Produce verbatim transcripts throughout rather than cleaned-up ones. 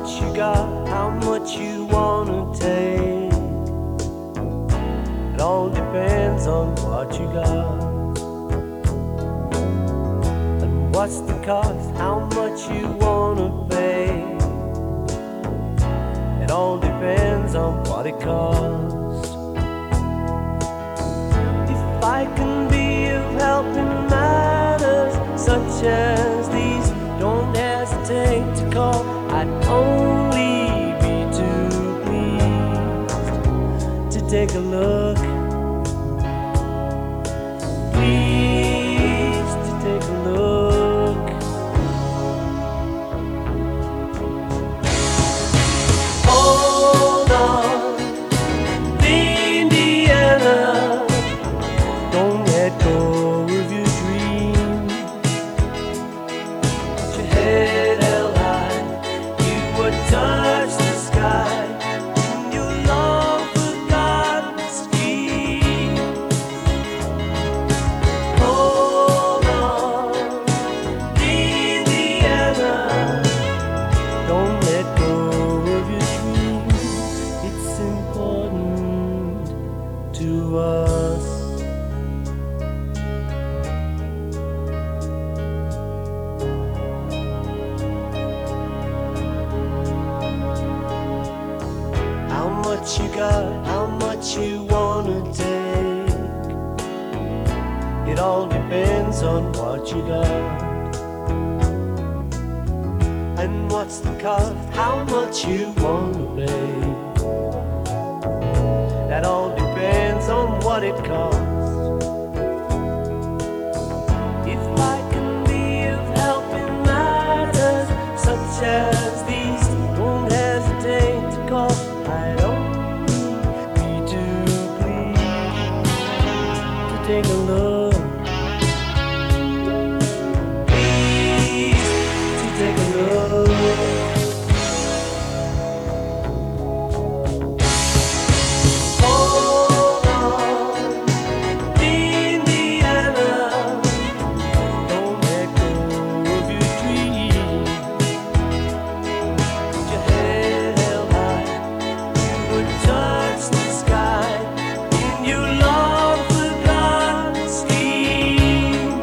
much you got, how much you wanna take. It all depends on what you got. And what's the cost, how much you wanna pay. It all depends on what it costs. If I can be of help in matters such as these, don't hesitate to call. I'd only be too pleased to take a look. Pleased to take a look. Hold on, Indiana. Don't let go of your dream. Put your head held high. You would touch the sky in your long forgotten scheme. Hold on, Indiana. Don't let go of your dream. It's important to us. How much you got, how much you wanna take. It all depends on what you got. And what's the cost, how much you wanna pay. That all depends on what it costs. If I can be of help in matters such as these, don't hesitate to call. I'd only be too pleased to take a look. Pleased to take a look. Hold on, Indiana. Don't let go of your dream. Put your head held high. You would touch the sky in your long forgotten scheme.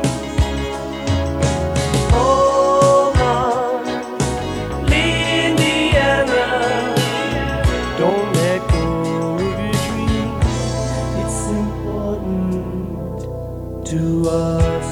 Hold on, Indiana. Don't let go of your dream. It's important to us.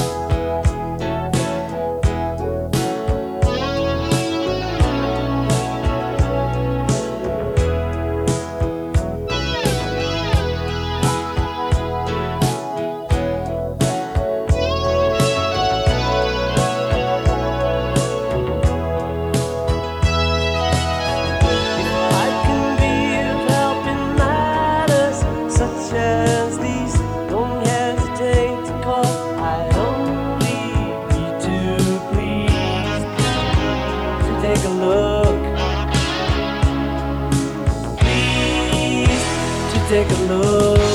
I can be of help in matters such as these, don't hesitate to call. I'd only be too pleased to take a look. Pleased to take a look.